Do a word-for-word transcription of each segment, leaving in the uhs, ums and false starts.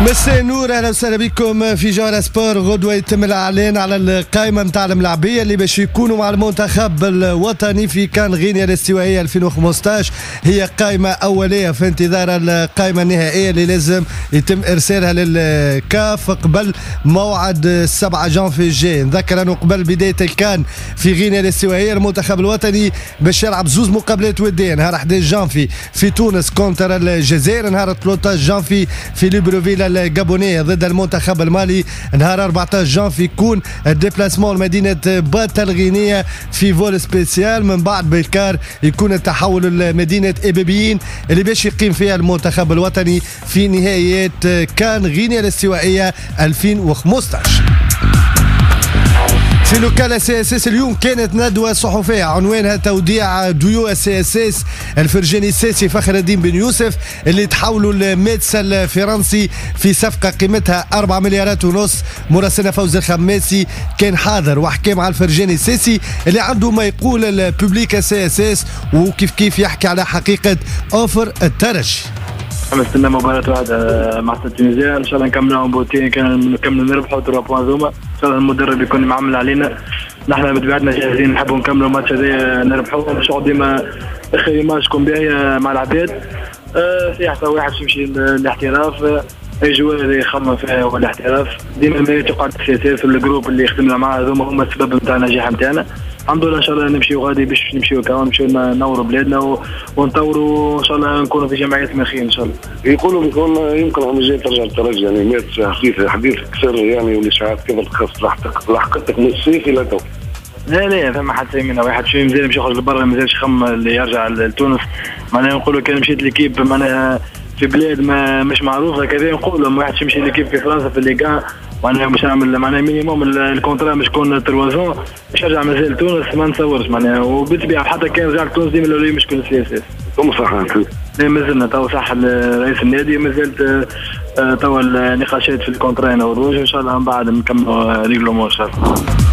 مساء النور، اهلا وسهلا بكم في جوهرة سبور. غدوه يتم الاعلان على القائمه نتاع الملاعبيه اللي باش يكونوا مع المنتخب الوطني في كان غينيا الاستوائيه ألفين وخمسطاش. هي قائمه اوليه في انتظار القائمه النهائيه اللي لازم يتم ارسالها للكاف قبل موعد السبعة جانفي الجاي. نذكر انه قبل بدايه الكان في غينيا الاستوائيه المنتخب الوطني باش يلعب زوز مقابلات وديه، نهار أحد عشر جانفي في تونس كونتر الجزائر، نهار ثلاثة عشر جانفي في ليبروفيل الجابونية ضد المنتخب المالي، نهار أربعة عشر جانفي يكون الديبلاسمون لمدينة باتا الغينية في فول سبيسيال. من بعد بالكار يكون التحول لمدينة إبابيين اللي باش يقيم فيها المنتخب الوطني في نهائيات كان غينيا الاستوائية ألفين وخمسطاش. في لوكال سي اس اس اليوم كانت ندوة صحفية عنوانها توديع ديو السي اس اس الفرجاني الساسي فخر الدين بن يوسف اللي تحولوا لميتسا الفرنسي في صفقة قيمتها أربعة مليارات ونص. مراسلنا فوز الخماسي كان حاضر وحكى مع الفرجاني الساسي اللي عنده ما يقول الببليك سي اس اس وكيف كيف يحكي على حقيقة اوفر الترجي. نستنى مباراة واحدة مع التونسية ان شاء الله نكملوا بوتين، كان نكملوا نربحوا ثلاثة بوان ذوما ان شاء الله. المدرب يكون معامل علينا، نحن بطبيعتنا جاهزين نحبوا نكملوا الماتش هذا نربحوه، مش ديما اخر ماتش تكون باهية مع العباد. أه في حتى واحد يمشي للاحتراف، اي جوار يخمم فيها هو الاحتراف، ديما ما يقعد في في الجروب اللي خدمنا معاه هذوما هما السبب نتاع النجاح نتاعنا. الحمد لله ان شاء الله نمشيو غادي باش نمشيو كمان نمشيو نوروا بلادنا ونطوروا ان شاء الله نكونوا في جمعيات مناخيه ان شاء الله. يقولوا بيكون يمكن عم جاي ترجع الترجي يعني مات حديث حديث كثر يعني والاشاعات كيف تخص لحقتك من الصيف الى تو. لا لا فما حتى منا واحد شويه مازال مشي يخرج لبرا، مازالش خم اللي يرجع لتونس. معناها نقولوا كان مشيت ليكيب معناها في بلاد ما مش معروفه كذا، نقولوا واحد يمشي ليكيب في فرنسا في الليغا معناها باش نعمل معناها مينيموم الكونترا باش يكون ثلاثة باش يرجع مازال تونس ما نتصورش معناها. وبالطبيعه حتى كان رجع لتونس ديما الاولي مش كل سياسي. ثم صح لا مازلنا تو صح رئيس النادي مازالت تو النقاشات في الكونترا انا والروج ان شاء الله من بعد نكملوا ريغلومون ان شاء الله.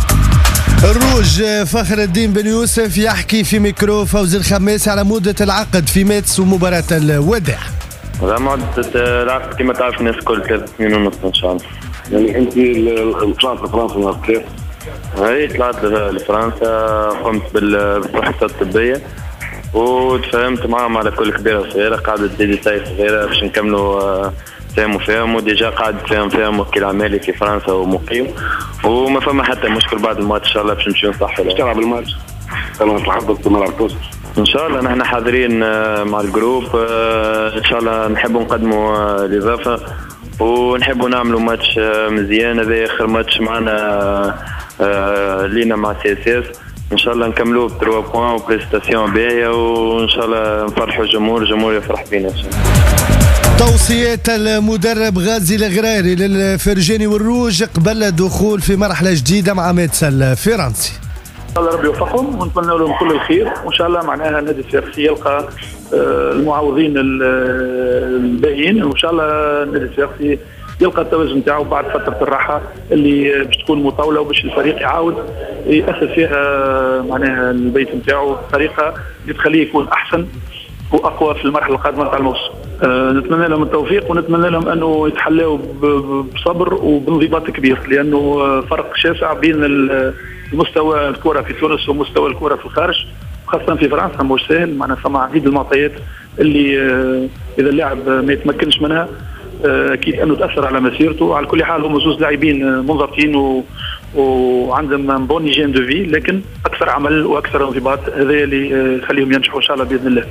الروج فخر الدين بن يوسف يحكي في ميكرو فوز الخماسي على مدة العقد في ماتس ومباراة الوداع. مدة العقد كما تعرف الناس كل ثلاث سنين ونص ان شاء الله. يعني انت طلعت لفرنسا نهار ثلاث؟ اي طلعت لفرنسا، قمت بالفحوصات الطبية وتفاهمت معهم على كل كبيرة وصغيرة، قاعدة ديتاي صغيرة باش نكملوا فهم وفهم، وديجا قاعد فهم فهم وكيل عمالي في فرنسا ومقيم وما فما حتى مشكل. بعد الماتش ان شاء الله باش نمشيو نصحوا. باش تلعب الماتش؟ كانوا تحضروا ملعب توست ان شاء الله. نحن حاضرين مع الجروب ان شاء الله، نحبوا نقدموا الاضافه ونحبوا نعملوا ماتش مزيان. هذا اخر ماتش معنا لينا مع سي اس اس، ان شاء الله نكملوه بثلاثة بوان وبريستاسيون باهيه وان شاء الله نفرحوا الجمهور، الجمهور يفرح بينا ان شاء الله. توصيات المدرب غازي الغراري للفرجاني والروج قبل الدخول في مرحله جديده مع ميتسا الفرنسي. ان شاء الله ربي يوفقهم ونتمنى لهم كل الخير، وان شاء الله معناها النادي الفرنسي يلقى المعوضين الباهيين، وان شاء الله النادي الفرنسي يلقى التوازن نتاعو بعد فتره الراحه اللي باش تكون مطوله وباش الفريق يعاود ياسس فيها معناها البيت نتاعو بطريقه اللي تخليه يكون احسن واقوى في المرحله القادمه نتاع الموسم. أه نتمنى لهم التوفيق ونتمنى لهم انه يتحلاوا بصبر وبانضباط كبير، لانه فرق شاسع بين المستوى الكره في تونس ومستوى الكره في الخارج، خاصه في فرنسا مش سهل. معناها فما عديد المعطيات اللي أه اذا اللاعب ما يتمكنش منها اكيد أه انه تاثر على مسيرته. على كل حال هم زوج لاعبين منضبطين و وعندهم بون هيجين دو في، لكن اكثر عمل واكثر انضباط هذا اللي يخليهم ينجحوا ان شاء الله باذن الله.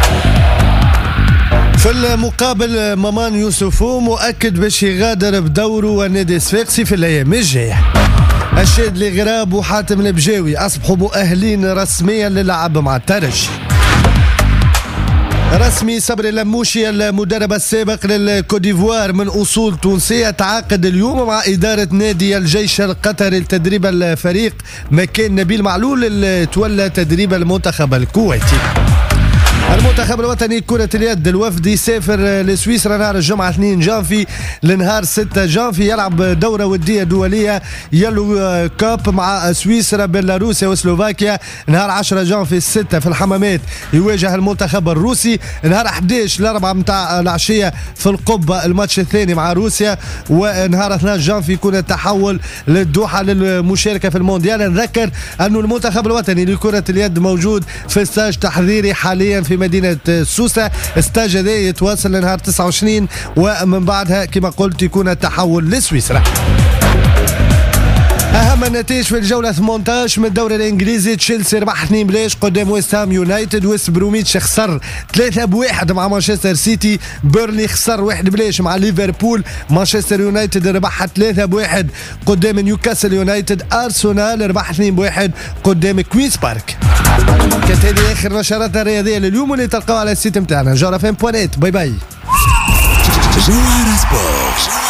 في المقابل مامان يوسفو مؤكد باش يغادر بدوره والنادي الصفاقسي في الايام الجايه. الشاد الغراب وحاتم البجاوي اصبحوا مؤهلين رسميا للعب مع الترجي. رسمي صبري لموشي المدرب السابق للكوديفوار من اصول تونسيه تعاقد اليوم مع اداره نادي الجيش القطري لتدريب الفريق مكان نبيل معلول اللي تولى تدريب المنتخب الكويتي. المنتخب الوطني كرة اليد الوفد يسافر لسويسرا نهار الجمعة اثنين جانفي لنهار ستة جانفي، يلعب دورة ودية دولية يلو كاب مع سويسرا بيلاروسيا وسلوفاكيا نهار عشرة جانفي ستة في الحمامات. يواجه المنتخب الروسي نهار أحد عشر الأربعة متاع العشية في القبة الماتش الثاني مع روسيا، ونهار اثنين جانفي يكون التحول للدوحة للمشاركة في المونديال. نذكر أن المنتخب الوطني لكرة اليد موجود في ستاج تحضيري حاليا في مدينة سوسة. استاج هذا يتواصل لنهار تسعة وعشرين ومن بعدها كما قلت يكون التحول لسويسرا. أهم النتائج في الجولة ثمانية عشر من الدوري الإنجليزي: تشيلسي ربح اثنين بلاش قدام ويست هام يونايتد، ويست بروميتش خسر ثلاثة بواحد مع مانشستر سيتي، بيرلي خسر واحد بلاش مع ليفربول، مانشستر يونايتد ربح ثلاثة بواحد قدام نيوكاسل يونايتد، أرسنال ربح اثنين بواحد قدام كوينز بارك. كانت هذه آخر نشراتنا الرياضية لليوم واللي تلقاوها على السيت متاعنا جوهر اف ام دوت نت. باي باي. جوهر سبورت.